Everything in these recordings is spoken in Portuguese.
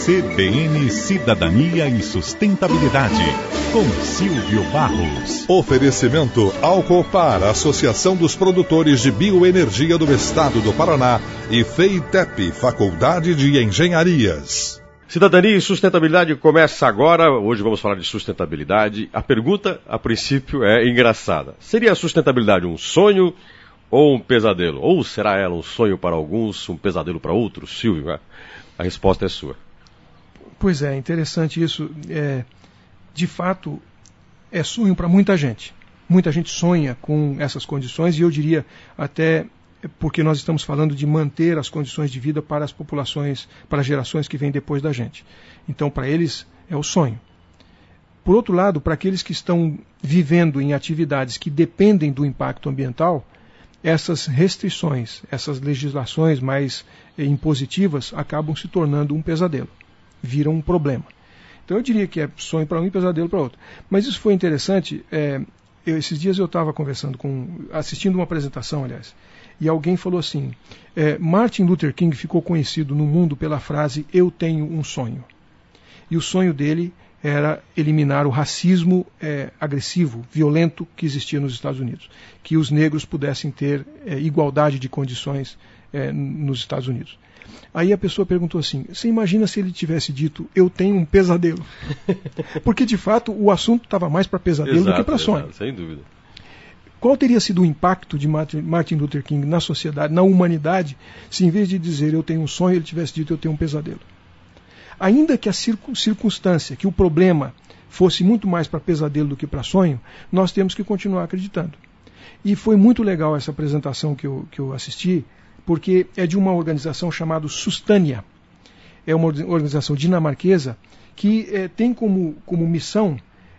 CBN Cidadania e Sustentabilidade, com Silvio Barros. Oferecimento Alcopar, Associação dos Produtores de Bioenergia do Estado do Paraná, e FEITEP, Faculdade de Engenharias. Cidadania e Sustentabilidade começa agora. Hoje vamos falar de sustentabilidade. A pergunta, a princípio, é engraçada. Seria a sustentabilidade um sonho ou um pesadelo? Ou será ela um sonho para alguns, um pesadelo para outros? Silvio, a resposta é sua. Pois é, interessante isso. De fato, é sonho para muita gente. Muita gente sonha com essas condições e eu diria até porque nós estamos falando de manter as condições de vida para as populações, para as gerações que vêm depois da gente. Então, para eles, é o sonho. Por outro lado, para aqueles que estão vivendo em atividades que dependem do impacto ambiental, essas restrições, essas legislações mais impositivas acabam se tornando um pesadelo, viram um problema. Então eu diria que é sonho para um e pesadelo para outro. Mas isso foi interessante. Esses dias eu estava assistindo uma apresentação, aliás, e alguém falou assim, Martin Luther King ficou conhecido no mundo pela frase "eu tenho um sonho". E o sonho dele era eliminar o racismo agressivo, violento que existia nos Estados Unidos. Que os negros pudessem ter igualdade de condições nos Estados Unidos. Aí a pessoa perguntou assim, você imagina se ele tivesse dito, eu tenho um pesadelo? Porque de fato o assunto estava mais para pesadelo do que para sonho. Exato, sem dúvida. Qual teria sido o impacto de Martin Luther King na sociedade, na humanidade, se em vez de dizer eu tenho um sonho, ele tivesse dito eu tenho um pesadelo? Ainda que a circunstância, que o problema fosse muito mais para pesadelo do que para sonho, nós temos que continuar acreditando. E foi muito legal essa apresentação que eu assisti, porque é de uma organização chamada Sustania. É uma organização dinamarquesa que tem como missão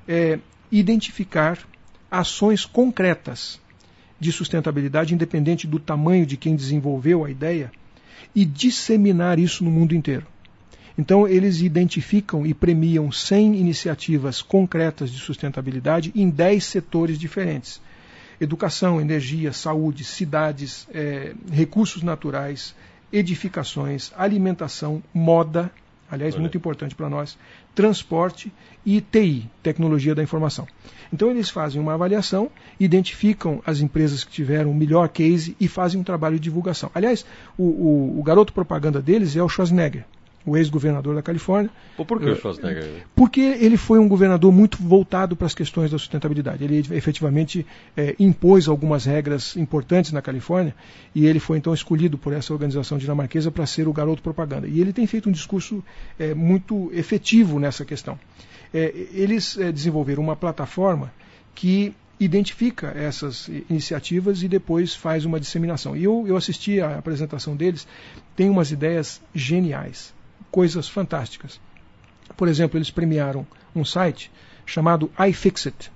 identificar ações concretas de sustentabilidade, independente do tamanho de quem desenvolveu a ideia, e disseminar isso no mundo inteiro. Então, eles identificam e premiam 100 iniciativas concretas de sustentabilidade em 10 setores diferentes. Educação, energia, saúde, cidades, recursos naturais, edificações, alimentação, moda, aliás, muito importante para nós, transporte e TI, tecnologia da informação. Então, eles fazem uma avaliação, identificam as empresas que tiveram o melhor case e fazem um trabalho de divulgação. Aliás, o garoto propaganda deles é o Schwarzenegger, o ex-governador da Califórnia. Por que o Schwarzenegger? Porque ele foi um governador muito voltado para as questões da sustentabilidade. Ele efetivamente impôs algumas regras importantes na Califórnia e ele foi então escolhido por essa organização dinamarquesa para ser o garoto propaganda. E ele tem feito um discurso muito efetivo nessa questão. Eles desenvolveram uma plataforma que identifica essas iniciativas e depois faz uma disseminação. E eu assisti a apresentação deles, tem umas ideias geniais, coisas fantásticas. Por exemplo, eles premiaram um site chamado iFixit.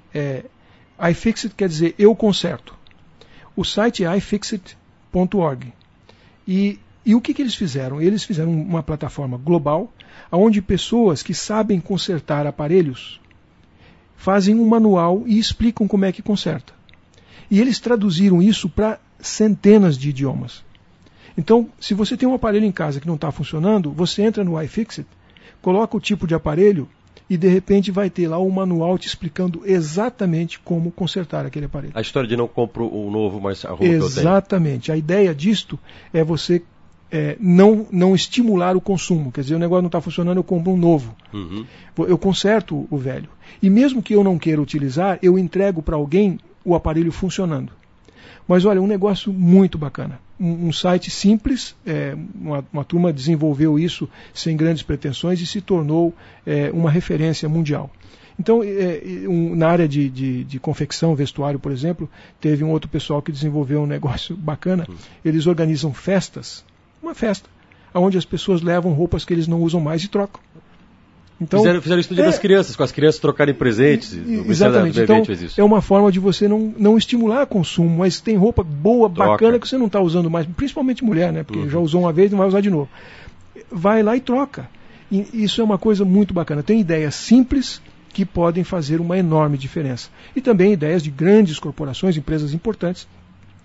iFixit quer dizer eu conserto. O site é iFixit.org. E o que eles fizeram? Eles fizeram uma plataforma global, onde pessoas que sabem consertar aparelhos fazem um manual e explicam como é que conserta. E eles traduziram isso para centenas de idiomas. Então, se você tem um aparelho em casa que não está funcionando, você entra no iFixit, coloca o tipo de aparelho e de repente vai ter lá um manual te explicando exatamente como consertar aquele aparelho. A história de não compro um novo, mas arrumo o que eu tenho. Exatamente. A ideia disto é você não estimular o consumo. Quer dizer, o negócio não está funcionando, eu compro um novo. Uhum. Eu conserto o velho. E mesmo que eu não queira utilizar, eu entrego para alguém o aparelho funcionando. Mas olha, um negócio muito bacana. Um site simples, uma turma desenvolveu isso sem grandes pretensões e se tornou uma referência mundial. Então, na área de confecção, vestuário, por exemplo, teve um outro pessoal que desenvolveu um negócio bacana. Eles organizam festas, uma festa, onde as pessoas levam roupas que eles não usam mais e trocam. Então, fizeram isso no Dia das Crianças, com as crianças trocarem presentes. Exatamente. Então, é uma forma de você não estimular consumo, mas tem roupa boa, bacana, que você não está usando mais, principalmente mulher, né? Porque já usou uma vez e não vai usar de novo. Vai lá e troca. E isso é uma coisa muito bacana. Tem ideias simples que podem fazer uma enorme diferença. E também ideias de grandes corporações, empresas importantes,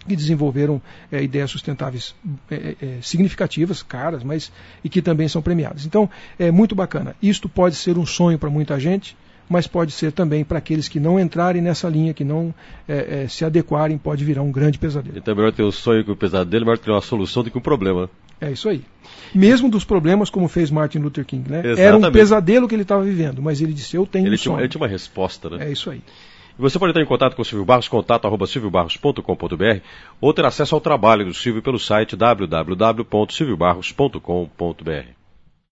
que desenvolveram ideias sustentáveis significativas, caras, mas e que também são premiadas. Então, é muito bacana. Isto pode ser um sonho para muita gente, mas pode ser também para aqueles que não entrarem nessa linha, que não se adequarem, pode virar um grande pesadelo. Então é melhor ter um sonho que um pesadelo, melhor ter uma solução do que um problema. É isso aí. Mesmo dos problemas, como fez Martin Luther King, né? Exatamente. Era um pesadelo que ele estava vivendo, mas ele disse, eu tenho um sonho. Ele tinha uma resposta, né? É isso aí. E você pode entrar em contato com o Silvio Barros, contato@silviobarros.com.br, ou ter acesso ao trabalho do Silvio pelo site www.silviobarros.com.br.